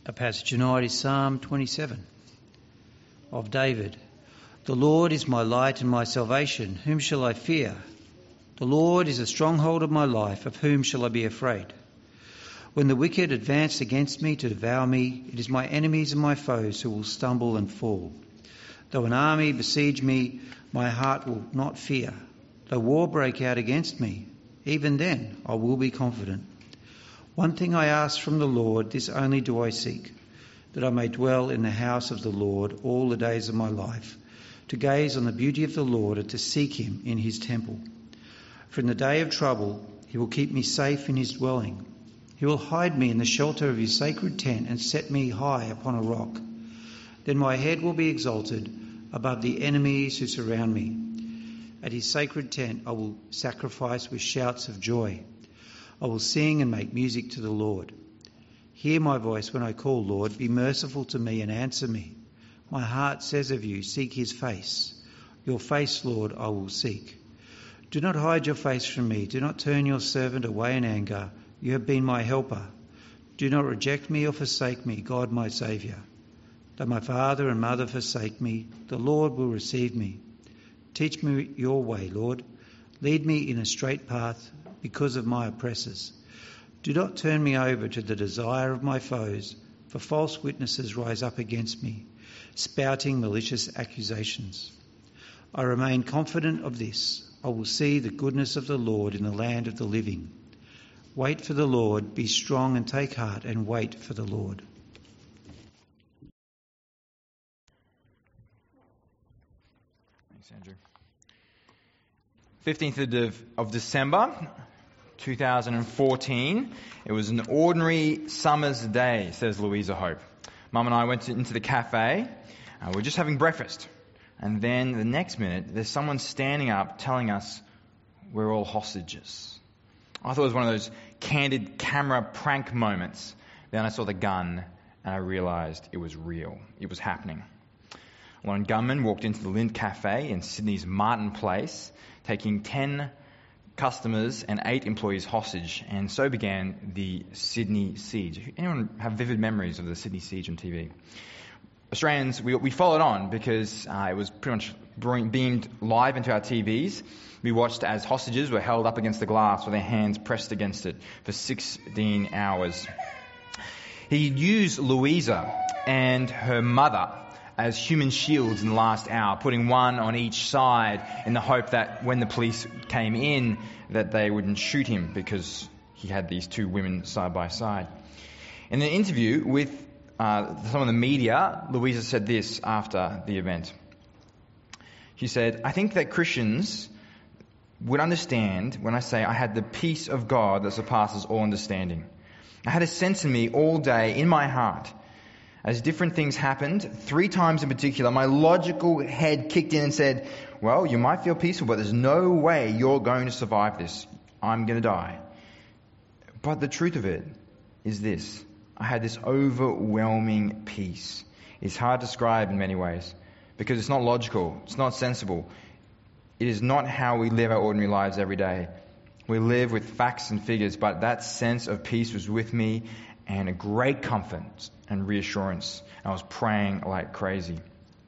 A passage tonight is Psalm 27 of David. The Lord is my light and my salvation. Whom shall I fear? The Lord is a stronghold of my life. Of whom shall I be afraid? When the wicked advance against me to devour me, it is my enemies and my foes who will stumble and fall. Though an army besiege me, my heart will not fear. Though war break out against me, even then I will be confident. One thing I ask from the Lord, this only do I seek, that I may dwell in the house of the Lord all the days of my life, to gaze on the beauty of the Lord and to seek him in his temple. For in the day of trouble he will keep me safe in his dwelling. He will hide me in the shelter of his sacred tent and set me high upon a rock. Then my head will be exalted above the enemies who surround me. At his sacred tent I will sacrifice with shouts of joy. I will sing and make music to the Lord. Hear my voice when I call, Lord. Be merciful to me and answer me. My heart says of you, seek his face. Your face, Lord, I will seek. Do not hide your face from me. Do not turn your servant away in anger. You have been my helper. Do not reject me or forsake me, God my Saviour. Though my father and mother forsake me, the Lord will receive me. Teach me your way, Lord. Lead me in a straight path because of my oppressors. Do not turn me over to the desire of my foes, for false witnesses rise up against me, spouting malicious accusations. I remain confident of this. I will see the goodness of the Lord in the land of the living. Wait for the Lord, be strong and take heart, and wait for the Lord. Thanks, Andrew. 15th of December, 2014. It was an ordinary summer's day, says Louisa Hope. Mum and I went into the cafe. We're just having breakfast. And then the next minute, there's someone standing up telling us we're all hostages. I thought it was one of those candid camera prank moments. Then I saw the gun and I realised it was real. It was happening. One gunman walked into the Lindt Cafe in Sydney's Martin Place, taking 10 customers and 8 employees hostage, and so began the Sydney Siege. Anyone have vivid memories of the Sydney Siege on TV? Australians, we followed on because it was pretty much beamed live into our TVs. We watched as hostages were held up against the glass with their hands pressed against it for 16 hours. He used Louisa and her mother as human shields in the last hour, putting one on each side in the hope that when the police came in, that they wouldn't shoot him because he had these 2 women side by side. In an interview with some of the media, Louisa said this after the event. She said, I think that Christians would understand when I say I had the peace of God that surpasses all understanding. I had a sense in me all day, in my heart. As different things happened, 3 times in particular, my logical head kicked in and said, well, you might feel peaceful, but there's no way you're going to survive this. I'm going to die. But the truth of it is this. I had this overwhelming peace. It's hard to describe in many ways because it's not logical. It's not sensible. It is not how we live our ordinary lives every day. We live with facts and figures, but that sense of peace was with me and a great comfort and reassurance. I was praying like crazy.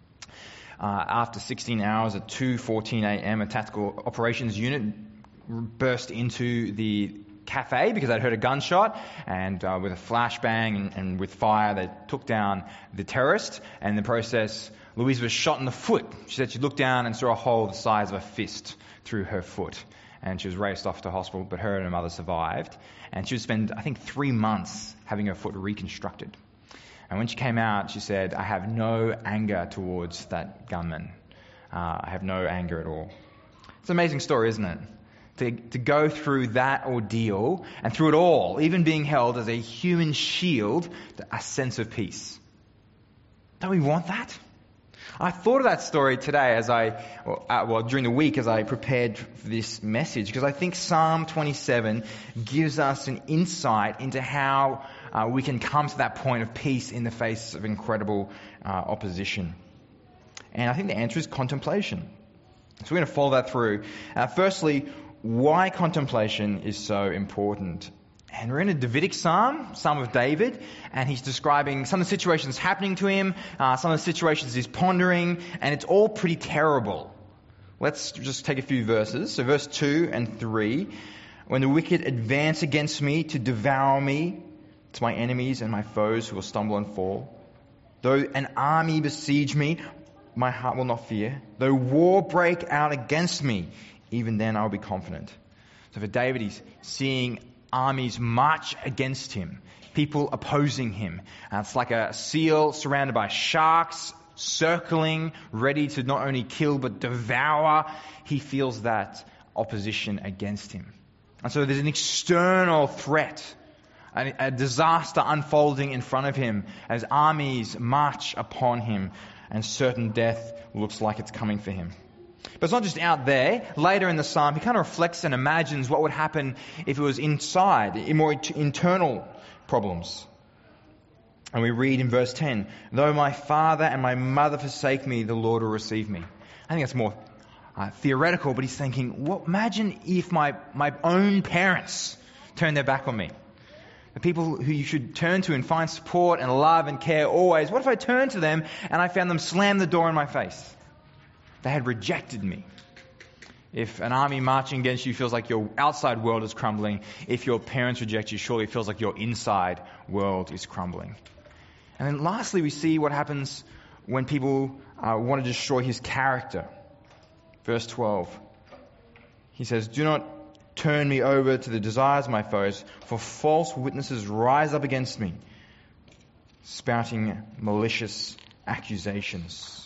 After 16 hours at 2:14 a.m., a tactical operations unit burst into the cafe because I'd heard a gunshot, and with a flashbang and with fire, they took down the terrorist. And in the process, Louise was shot in the foot. She said she looked down and saw a hole the size of a fist through her foot. And she was raced off to hospital, but her and her mother survived. And she would spend, I think, 3 months having her foot reconstructed. And when she came out, she said, I have no anger towards that gunman. I have no anger at all. It's an amazing story, isn't it? To go through that ordeal, and through it all, even being held as a human shield, a sense of peace. Don't we want that? I thought of that story today during the week as I prepared for this message, because I think Psalm 27 gives us an insight into how we can come to that point of peace in the face of incredible opposition. And I think the answer is contemplation. So we're going to follow that through. Firstly, why contemplation is so important. And we're in a Davidic psalm, Psalm of David, and he's describing some of the situations happening to him, some of the situations he's pondering, and it's all pretty terrible. Let's just take a few verses. So verse 2 and 3. When the wicked advance against me to devour me, to my enemies and my foes who will stumble and fall. Though an army besiege me, my heart will not fear. Though war break out against me, even then I will be confident. So for David, he's seeing armies march against him, people opposing him. It's like a seal surrounded by sharks, circling, ready to not only kill but devour. He feels that opposition against him. And so there's an external threat, a disaster unfolding in front of him as armies march upon him and certain death looks like it's coming for him. But it's not just out there. Later in the psalm, he kind of reflects and imagines what would happen if it was inside, in more internal problems. And we read in verse 10, though my father and my mother forsake me, the Lord will receive me. I think that's more theoretical, but he's thinking, well, imagine if my own parents turned their back on me. The people who you should turn to and find support and love and care always. What if I turned to them and I found them slam the door in my face? They had rejected me. If an army marching against you feels like your outside world is crumbling, if your parents reject you, surely it feels like your inside world is crumbling. And then lastly, we see what happens when people want to destroy his character. Verse 12. He says, do not turn me over to the desires of my foes, for false witnesses rise up against me, spouting malicious accusations.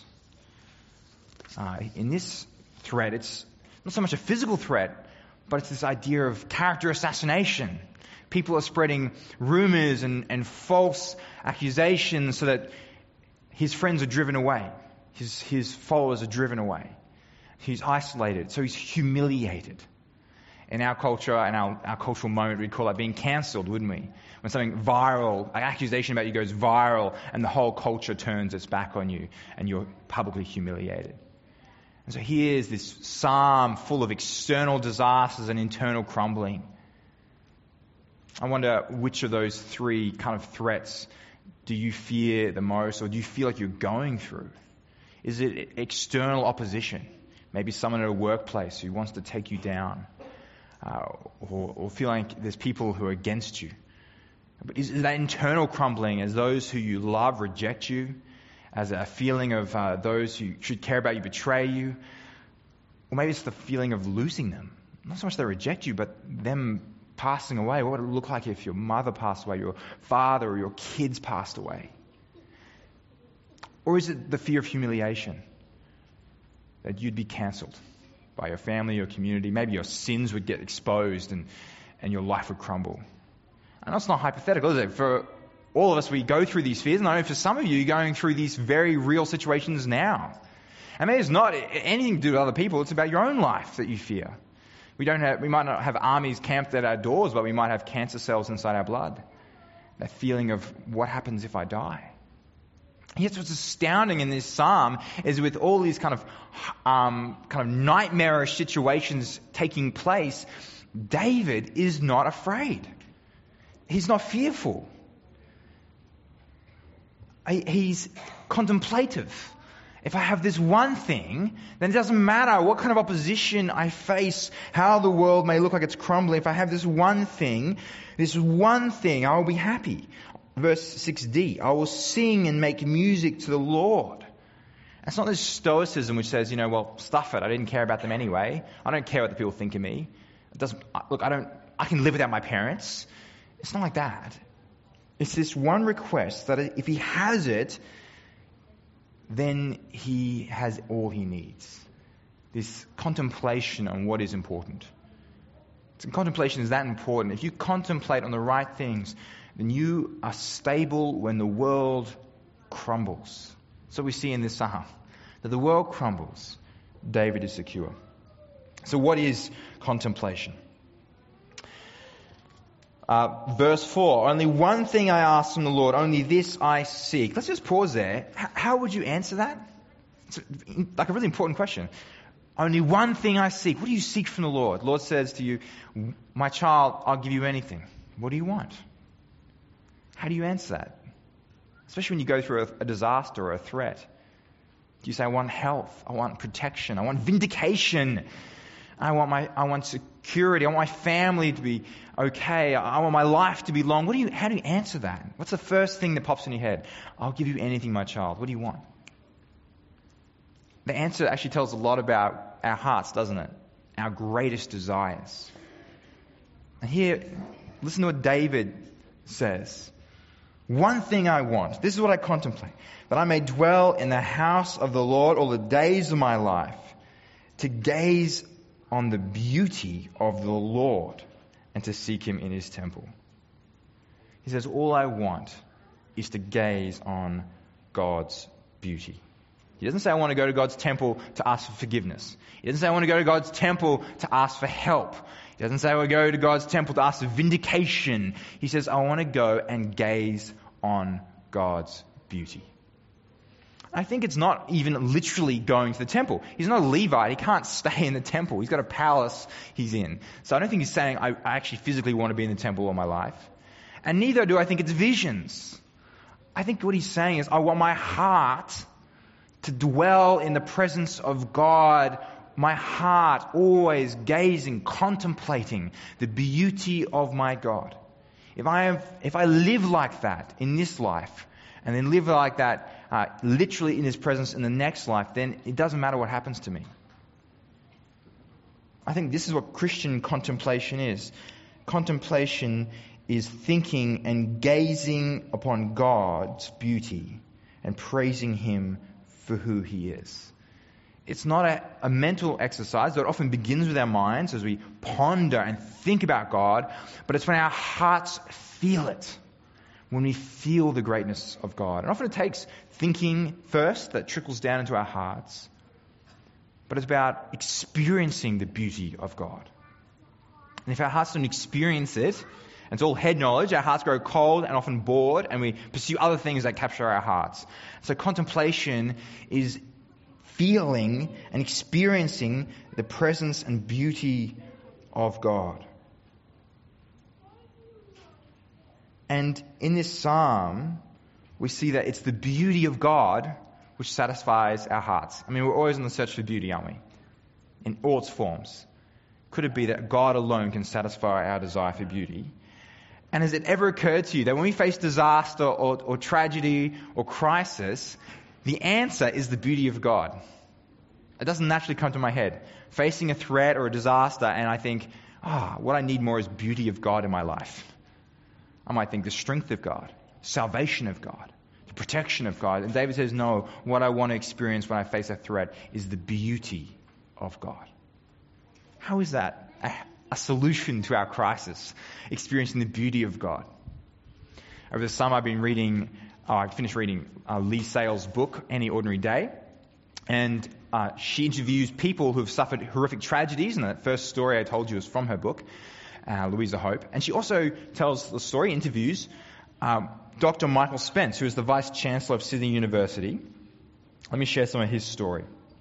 In this threat, it's not so much a physical threat, but it's this idea of character assassination. People are spreading rumors and false accusations so that his friends are driven away. His followers are driven away. He's isolated, so he's humiliated. In our culture and our cultural moment, we'd call that being cancelled, wouldn't we? When something viral, an accusation about you goes viral and the whole culture turns its back on you and you're publicly humiliated. And so here's this psalm full of external disasters and internal crumbling. I wonder which of those three kind of threats do you fear the most, or do you feel like you're going through? Is it external opposition? Maybe someone at a workplace who wants to take you down, or feel like there's people who are against you. But is that internal crumbling as those who you love reject you, as a feeling of those who should care about you betray you? Or maybe it's the feeling of losing them. Not so much they reject you, but them passing away. What would it look like if your mother passed away, your father or your kids passed away? Or is it the fear of humiliation? That you'd be cancelled by your family, your community. Maybe your sins would get exposed and your life would crumble. And that's not hypothetical, is it? For all of us, we go through these fears. And I know for some of you, you're going through these very real situations now. I mean, it's not anything to do with other people. It's about your own life that you fear. We might not have armies camped at our doors, but we might have cancer cells inside our blood. That feeling of what happens if I die. Yet what's astounding in this psalm is with all these kind of nightmarish situations taking place, David is not afraid. He's not fearful. He's contemplative. If I have this one thing, then it doesn't matter what kind of opposition I face, how the world may look like it's crumbling. If I have this one thing, I will be happy. Verse 6d, I will sing and make music to the Lord. It's not this stoicism which says, well, stuff it. I didn't care about them anyway. I don't care what the people think of me. I can live without my parents. It's not like that. It's this one request that if he has it, then he has all he needs. This contemplation on what is important. Contemplation is that important. If you contemplate on the right things, then you are stable when the world crumbles. So we see in this psalm that the world crumbles, David is secure. So what is contemplation? Verse 4, only one thing I ask from the Lord, only this I seek. Let's just pause there. How would you answer that? It's like a really important question. Only one thing I seek. What do you seek from the Lord? The Lord says to you, my child, I'll give you anything. What do you want? How do you answer that? Especially when you go through a disaster or a threat. Do you say, I want health, I want protection, I want vindication, I want security, I want my family to be okay, I want my life to be long. How do you answer that? What's the first thing that pops in your head? I'll give you anything, my child. What do you want? The answer actually tells a lot about our hearts, doesn't it? Our greatest desires. And here, listen to what David says. One thing I want, this is what I contemplate, that I may dwell in the house of the Lord all the days of my life, to gaze on the beauty of the Lord and to seek him in his temple. He says, all I want is to gaze on God's beauty. He doesn't say, I want to go to God's temple to ask for forgiveness. He doesn't say, I want to go to God's temple to ask for help. He doesn't say, I want to go to God's temple to ask for vindication. He says, I want to go and gaze on God's beauty. I think it's not even literally going to the temple. He's not a Levite. He can't stay in the temple. He's got a palace he's in. So I don't think he's saying, I actually physically want to be in the temple all my life. And neither do I think it's visions. I think what he's saying is, I want my heart to dwell in the presence of God, my heart always gazing, contemplating the beauty of my God. If I live like that in this life, and then live like that literally in his presence in the next life, then it doesn't matter what happens to me. I think this is what Christian contemplation is. Contemplation is thinking and gazing upon God's beauty and praising him for who he is. It's not a mental exercise that often begins with our minds as we ponder and think about God, but it's when our hearts feel it, when we feel the greatness of God. And often it takes thinking first that trickles down into our hearts, but it's about experiencing the beauty of God. And if our hearts don't experience it, and it's all head knowledge, our hearts grow cold and often bored, and we pursue other things that capture our hearts. So contemplation is feeling and experiencing the presence and beauty of God. And in this psalm, we see that it's the beauty of God which satisfies our hearts. I mean, we're always on the search for beauty, aren't we? In all its forms. Could it be that God alone can satisfy our desire for beauty? And has it ever occurred to you that when we face disaster or tragedy or crisis, the answer is the beauty of God? It doesn't naturally come to my head. Facing a threat or a disaster, and I think, what I need more is beauty of God in my life. I might think the strength of God, salvation of God, the protection of God. And David says, no, what I want to experience when I face a threat is the beauty of God. How is that a solution to our crisis, experiencing the beauty of God? Over the summer, I finished reading Lee Sales' book, Any Ordinary Day. And she interviews people who have suffered horrific tragedies. And the first story I told you is from her book, Louisa Hope. And she also tells the story, interviews Dr. Michael Spence, who is the Vice Chancellor of Sydney University. Let me share some of his story.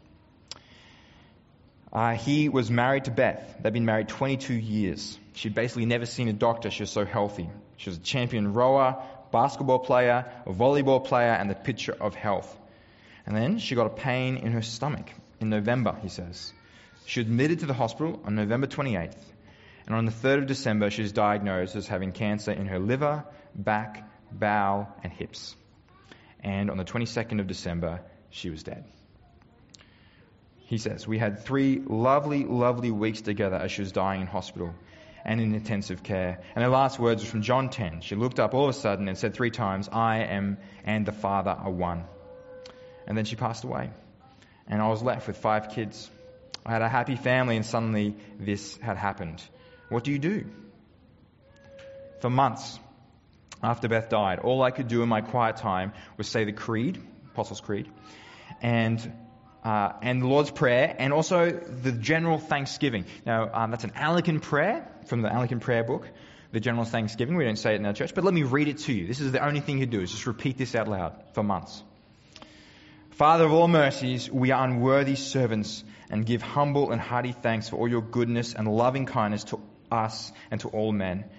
He was married to Beth. They'd been married 22 years. She'd basically never seen a doctor. She was so healthy. She was a champion rower, basketball player, a volleyball player, and the picture of health. And then she got a pain in her stomach in November, he says. She was admitted to the hospital on November 28th. And on the 3rd of December, she was diagnosed as having cancer in her liver, back, bowel, and hips. And on the 22nd of December, she was dead. He says, we had 3 lovely, lovely weeks together as she was dying in hospital and in intensive care. And her last words were from John 10. She looked up all of a sudden and said 3 times, I am and the Father are one. And then she passed away. And I was left with 5 kids. I had a happy family, and suddenly this had happened. What do you do? For months after Beth died, all I could do in my quiet time was say the Creed, Apostles' Creed, and the Lord's Prayer, and also the general thanksgiving. Now, that's an Anglican prayer from the Anglican prayer book, the general thanksgiving. We don't say it in our church, but let me read it to you. This is the only thing you do, is just repeat this out loud for months. Father of all mercies, we are unworthy servants and give humble and hearty thanks for all your goodness and loving kindness to us and to all men.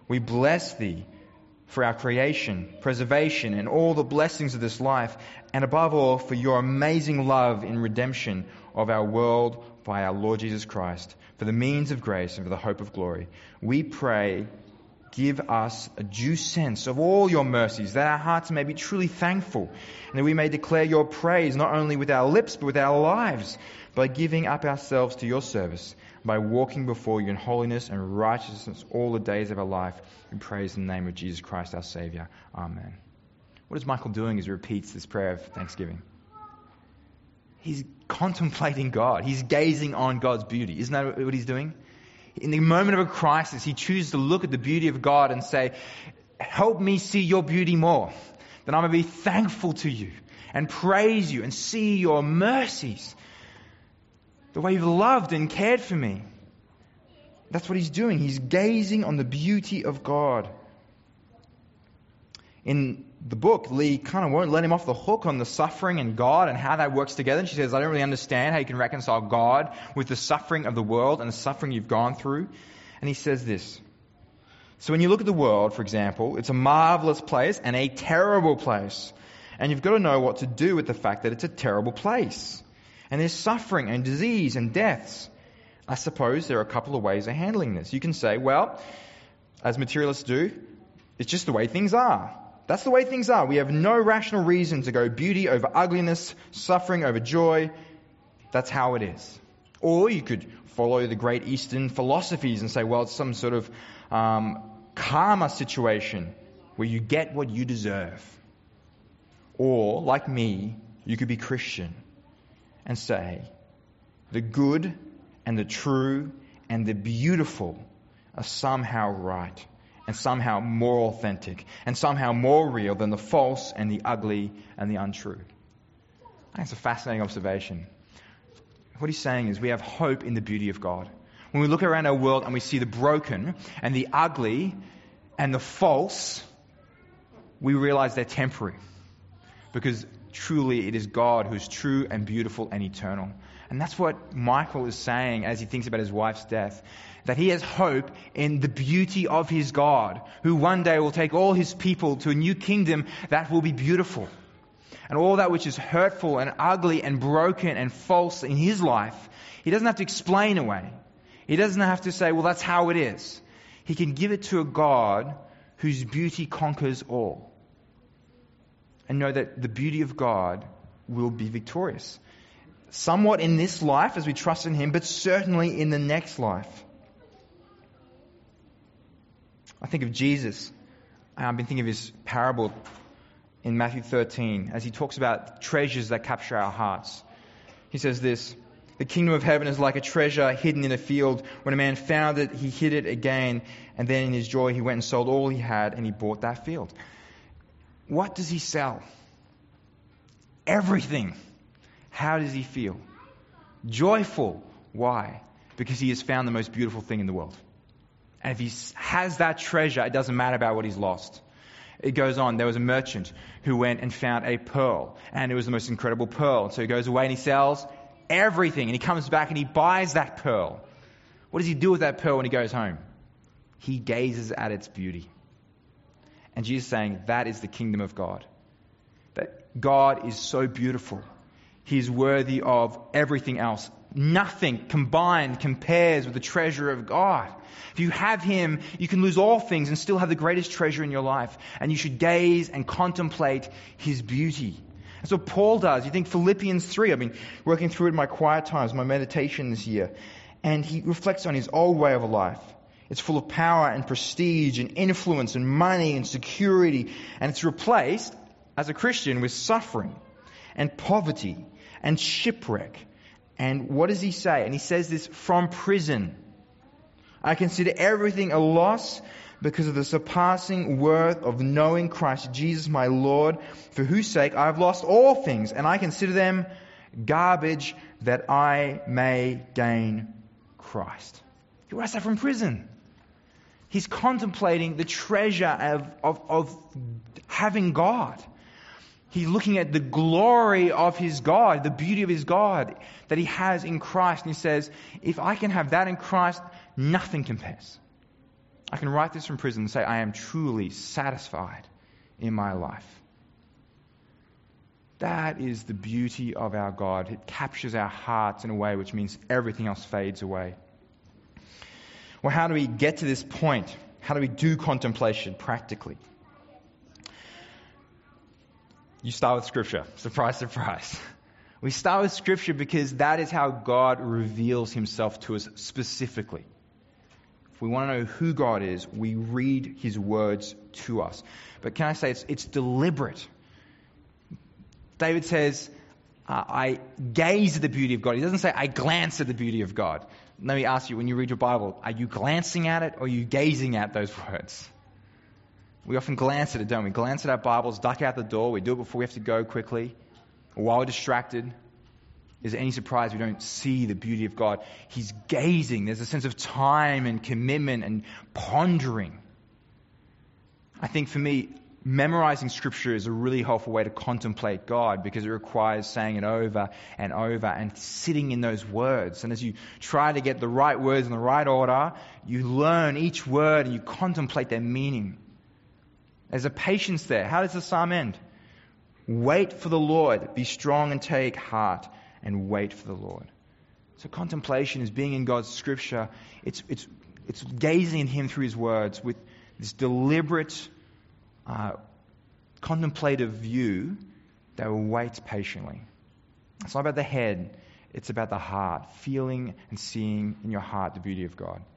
We bless thee for our creation, preservation, and all the blessings of this life, and above all, for your amazing love in redemption of our world by our Lord Jesus Christ, for the means of grace and for the hope of glory. We pray, give us a due sense of all your mercies, that our hearts may be truly thankful, and that we may declare your praise not only with our lips, but with our lives, by giving up ourselves to your service, by walking before you in holiness and righteousness all the days of our life. We praise in the name of Jesus Christ, our Saviour. Amen. What is Michael doing as he repeats this prayer of thanksgiving? He's contemplating God. He's gazing on God's beauty. Isn't that what he's doing? In the moment of a crisis, he chooses to look at the beauty of God and say, help me see your beauty more. That I may be thankful to you and praise you and see your mercies. The way you've loved and cared for me. That's what he's doing. He's gazing on the beauty of God. In the book, Lee kind of won't let him off the hook on the suffering and God and how that works together. And she says, I don't really understand how you can reconcile God with the suffering of the world and the suffering you've gone through. And he says this. So when you look at the world, for example, it's a marvelous place and a terrible place. And you've got to know what to do with the fact that it's a terrible place. And there's suffering and disease and deaths. I suppose there are a couple of ways of handling this. You can say, well, as materialists do, it's just the way things are. That's the way things are. We have no rational reason to go beauty over ugliness, suffering over joy. That's how it is. Or you could follow the great Eastern philosophies and say, well, it's some sort of karma situation where you get what you deserve. Or, like me, you could be Christian and say, the good and the true and the beautiful are somehow right and somehow more authentic and somehow more real than the false and the ugly and the untrue. I think it's a fascinating observation. What he's saying is we have hope in the beauty of God. When we look around our world and we see the broken and the ugly and the false, we realize they're temporary. Because truly it is God who's true and beautiful and eternal. And that's what Michael is saying as he thinks about his wife's death. That he has hope in the beauty of his God, who one day will take all his people to a new kingdom that will be beautiful. And all that which is hurtful and ugly and broken and false in his life, he doesn't have to explain away. He doesn't have to say, well, that's how it is. He can give it to a God whose beauty conquers all. And know that the beauty of God will be victorious. Somewhat in this life as we trust in him, but certainly in the next life. I think of Jesus. I've been thinking of his parable in Matthew 13 as he talks about treasures that capture our hearts. He says this, the kingdom of heaven is like a treasure hidden in a field. When a man found it, he hid it again, and then in his joy he went and sold all he had and he bought that field. What does he sell? Everything. How does he feel? Joyful. Why? Because he has found the most beautiful thing in the world. And if he has that treasure, it doesn't matter about what he's lost. It goes on. There was a merchant who went and found a pearl. And it was the most incredible pearl. So he goes away and he sells everything. And he comes back and he buys that pearl. What does he do with that pearl when he goes home? He gazes at its beauty. And Jesus is saying that is the kingdom of God. That God is so beautiful. He is worthy of everything else. Nothing combined compares with the treasure of God. If you have him, you can lose all things and still have the greatest treasure in your life. And you should gaze and contemplate his beauty. That's what Paul does. You think Philippians 3. I've been working through it in my quiet times, my meditation this year. And he reflects on his old way of life. It's full of power and prestige and influence and money and security. And it's replaced, as a Christian, with suffering and poverty and shipwreck. And what does he say? And he says this from prison. I consider everything a loss because of the surpassing worth of knowing Christ Jesus my Lord, for whose sake I have lost all things, and I consider them garbage that I may gain Christ. He writes that from prison. He's contemplating the treasure of having God. He's looking at the glory of his God, the beauty of his God that he has in Christ. And he says, if I can have that in Christ, nothing compares. I can write this from prison and say, I am truly satisfied in my life. That is the beauty of our God. It captures our hearts in a way which means everything else fades away. Well, how do we get to this point? How do we do contemplation practically? You start with Scripture. Surprise, surprise. We start with Scripture because that is how God reveals himself to us specifically. If we want to know who God is, we read his words to us. But can I say it's deliberate? David says, I gaze at the beauty of God. He doesn't say, I glance at the beauty of God. Let me ask you, when you read your Bible, are you glancing at it or are you gazing at those words? We often glance at it, don't we? Glance at our Bibles, duck out the door. We do it before we have to go quickly, or while we're distracted. Is it any surprise we don't see the beauty of God? He's gazing. There's a sense of time and commitment and pondering. I think for me, memorizing Scripture is a really helpful way to contemplate God because it requires saying it over and over and sitting in those words. And as you try to get the right words in the right order, you learn each word and you contemplate their meaning. There's a patience there. How does the psalm end? Wait for the Lord. Be strong and take heart and wait for the Lord. So contemplation is being in God's Scripture. It's gazing at him through his words with this deliberate contemplative view that waits patiently. It's not about the head, it's about the heart, feeling and seeing in your heart the beauty of God.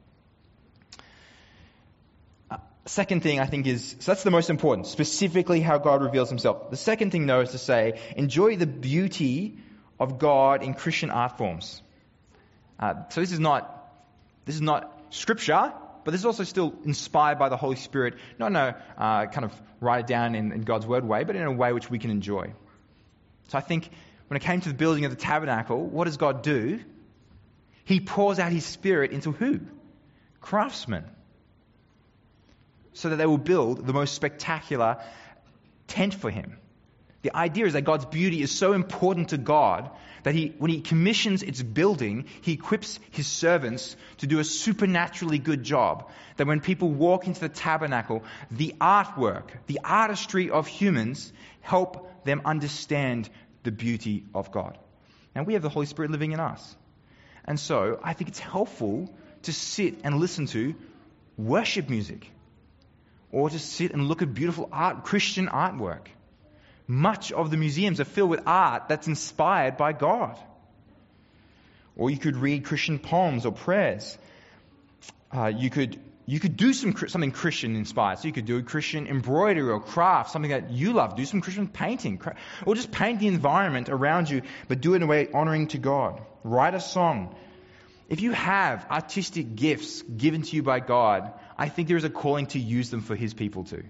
Second thing I think is, so that's the most important, specifically how God reveals himself. The second thing though is to say, enjoy the beauty of God in Christian art forms. So this is not Scripture, but this is also still inspired by the Holy Spirit, not in a kind of write it down in God's word way, but in a way which we can enjoy. So I think when it came to the building of the tabernacle, what does God do? He pours out his Spirit into who? Craftsmen. So that they will build the most spectacular tent for him. The idea is that God's beauty is so important to God that when he commissions its building, he equips his servants to do a supernaturally good job. That when people walk into the tabernacle, the artwork, the artistry of humans help them understand the beauty of God. And we have the Holy Spirit living in us. And so I think it's helpful to sit and listen to worship music or to sit and look at beautiful art, Christian artwork. Much of the museums are filled with art that's inspired by God. Or you could read Christian poems or prayers. You could do something Christian inspired. So you could do a Christian embroidery or craft, something that you love. Do some Christian painting. Or just paint the environment around you, but do it in a way honoring to God. Write a song. If you have artistic gifts given to you by God, I think there is a calling to use them for his people too.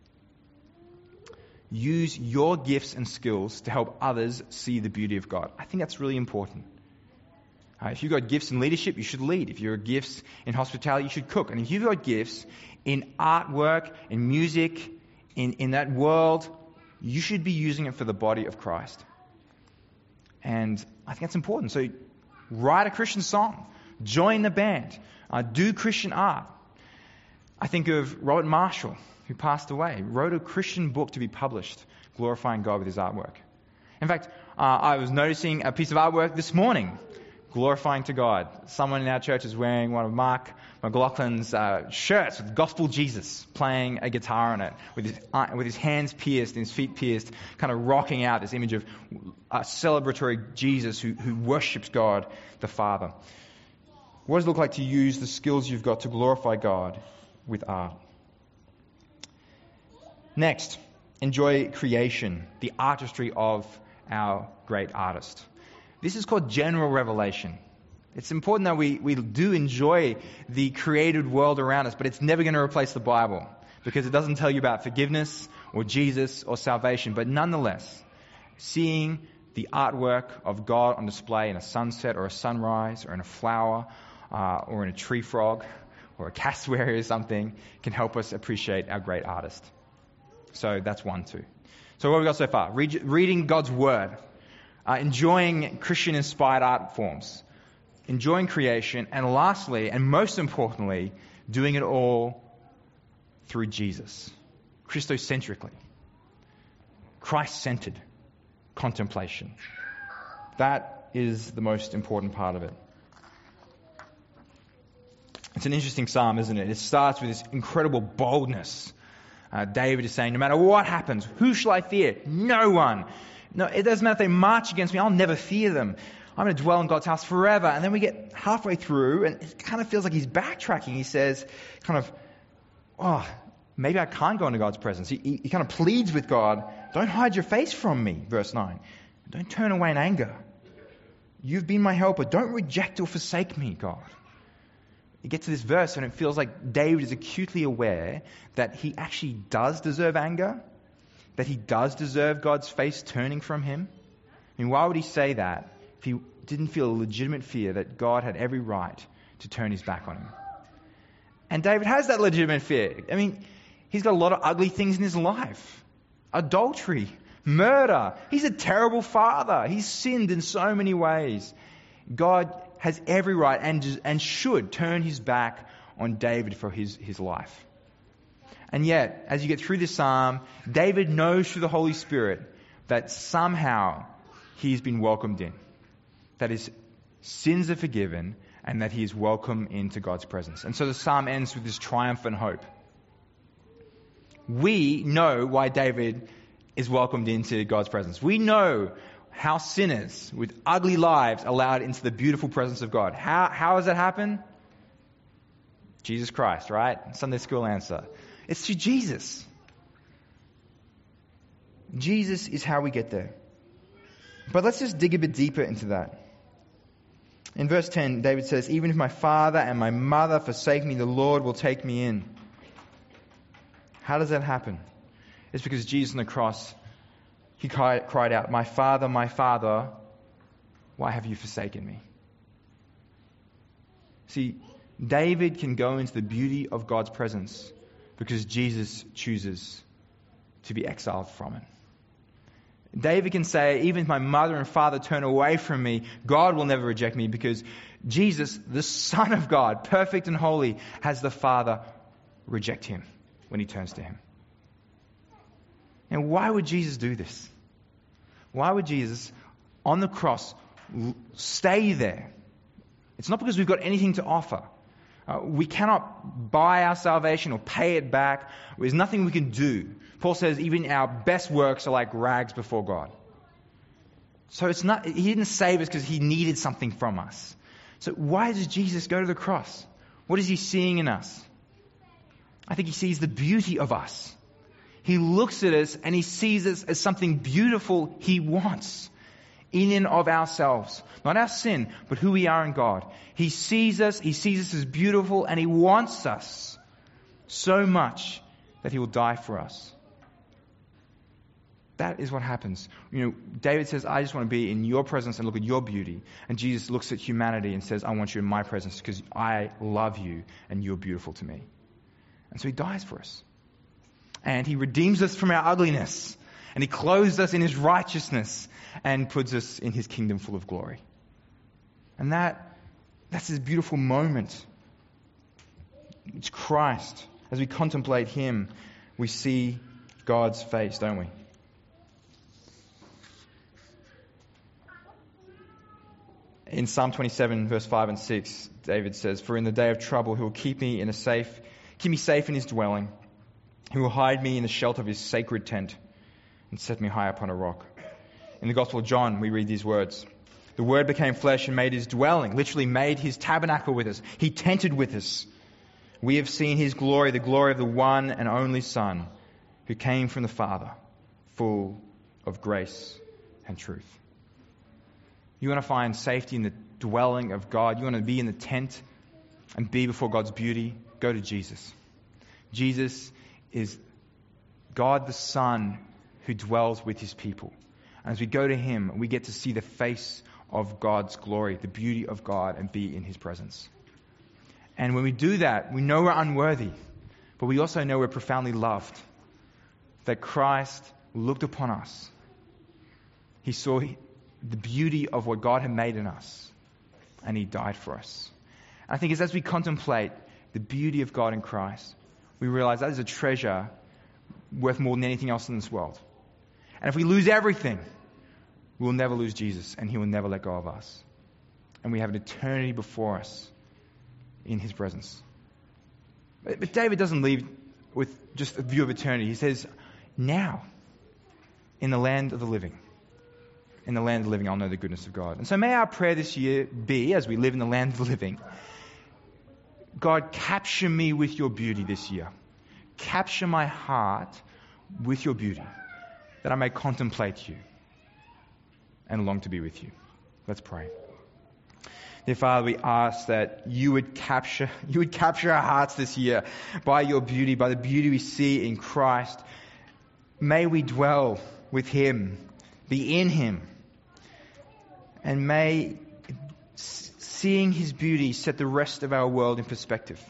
Use your gifts and skills to help others see the beauty of God. I think that's really important. If you've got gifts in leadership, you should lead. If you've got gifts in hospitality, you should cook. And if you've got gifts in artwork, in music, in that world, you should be using it for the body of Christ. And I think that's important. So write a Christian song. Join the band. Do Christian art. I think of Robert Marshall, who passed away, wrote a Christian book to be published, glorifying God with his artwork. In fact, I was noticing a piece of artwork this morning, glorifying to God. Someone in our church is wearing one of Mark McLaughlin's shirts with Gospel Jesus, playing a guitar on it, with his hands pierced and his feet pierced, kind of rocking out this image of a celebratory Jesus who worships God the Father. What does it look like to use the skills you've got to glorify God with art? Next, enjoy creation, the artistry of our great artist. This is called general revelation. It's important that we do enjoy the created world around us, but it's never going to replace the Bible because it doesn't tell you about forgiveness or Jesus or salvation. But nonetheless, seeing the artwork of God on display in a sunset or a sunrise or in a flower or in a tree frog or a cassowary or something can help us appreciate our great artist. So that's one, too. So what have we got so far? Reading God's Word, enjoying Christian-inspired art forms, enjoying creation, and lastly, and most importantly, doing it all through Jesus, Christocentrically, Christ-centered contemplation. That is the most important part of it. It's an interesting psalm, isn't it? It starts with this incredible boldness. David is saying, no matter what happens, who shall I fear? No one. No, it doesn't matter if they march against me, I'll never fear them. I'm going to dwell in God's house forever. And then we get halfway through, and it kind of feels like he's backtracking. He says, maybe I can't go into God's presence. He kind of pleads with God, don't hide your face from me, verse 9. Don't turn away in anger. You've been my helper. Don't reject or forsake me, God. You get to this verse and it feels like David is acutely aware that he actually does deserve anger, that he does deserve God's face turning from him. I mean, why would he say that if he didn't feel a legitimate fear that God had every right to turn his back on him? And David has that legitimate fear. I mean, he's got a lot of ugly things in his life. Adultery, murder. He's a terrible father. He's sinned in so many ways. God has every right and should turn his back on David for his life. And yet, as you get through this psalm, David knows through the Holy Spirit that somehow he's been welcomed in, that his sins are forgiven, and that he is welcome into God's presence. And so the psalm ends with this triumphant hope. We know why David is welcomed into God's presence. We know how sinners with ugly lives are allowed into the beautiful presence of God. How does that happen? Jesus Christ, right? Sunday school answer. It's through Jesus. Jesus is how we get there. But let's just dig a bit deeper into that. In verse 10, David says, even if my father and my mother forsake me, the Lord will take me in. How does that happen? It's because Jesus on the cross, he cried out, my Father, why have you forsaken me? See, David can go into the beauty of God's presence because Jesus chooses to be exiled from it. David can say, even if my mother and father turn away from me, God will never reject me because Jesus, the Son of God, perfect and holy, has the Father reject him when he turns to him. And why would Jesus do this? Why would Jesus, on the cross, stay there? It's not because we've got anything to offer. We cannot buy our salvation or pay it back. There's nothing we can do. Paul says even our best works are like rags before God. So he didn't save us because he needed something from us. So why does Jesus go to the cross? What is he seeing in us? I think he sees the beauty of us. He looks at us and he sees us as something beautiful he wants in and of ourselves. Not our sin, but who we are in God. He sees us as beautiful, and he wants us so much that he will die for us. That is what happens. David says, I just want to be in your presence and look at your beauty. And Jesus looks at humanity and says, I want you in my presence because I love you and you're beautiful to me. And so he dies for us. And he redeems us from our ugliness. And he clothes us in his righteousness and puts us in his kingdom full of glory. And that's this beautiful moment. It's Christ. As we contemplate him, we see God's face, don't we? In Psalm 27, verse 5 and 6, David says, for in the day of trouble he will keep me safe in his dwelling. He will hide me in the shelter of his sacred tent and set me high upon a rock. In the Gospel of John, we read these words. The Word became flesh and made his dwelling, literally made his tabernacle with us. He tented with us. We have seen his glory, the glory of the one and only Son who came from the Father, full of grace and truth. You want to find safety in the dwelling of God? You want to be in the tent and be before God's beauty? Go to Jesus. Jesus is God the Son who dwells with his people. And as we go to him, we get to see the face of God's glory, the beauty of God, and be in his presence. And when we do that, we know we're unworthy, but we also know we're profoundly loved. That Christ looked upon us. He saw the beauty of what God had made in us, and he died for us. And I think it's as we contemplate the beauty of God in Christ, we realize that is a treasure worth more than anything else in this world. And if we lose everything, we will never lose Jesus, and he will never let go of us. And we have an eternity before us in his presence. But David doesn't leave with just a view of eternity. He says, now, in the land of the living. In the land of the living, I'll know the goodness of God. And so may our prayer this year be, as we live in the land of the living, God, capture me with your beauty this year. Capture my heart with your beauty, that I may contemplate you and long to be with you. Let's pray. Dear Father, we ask that you would capture our hearts this year by your beauty, by the beauty we see in Christ. May we dwell with him, be in him, and may seeing his beauty set the rest of our world in perspective.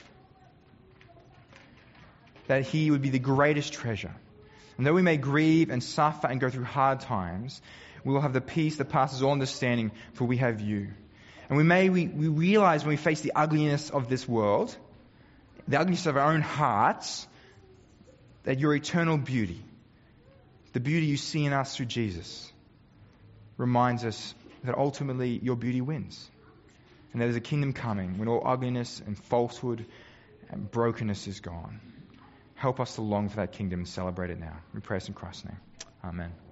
That he would be the greatest treasure. And though we may grieve and suffer and go through hard times, we will have the peace that passes all understanding, for we have you. And we realize when we face the ugliness of this world, the ugliness of our own hearts, that your eternal beauty, the beauty you see in us through Jesus, reminds us that ultimately your beauty wins. And there's a kingdom coming when all ugliness and falsehood and brokenness is gone. Help us to long for that kingdom and celebrate it now. We pray this in Christ's name. Amen.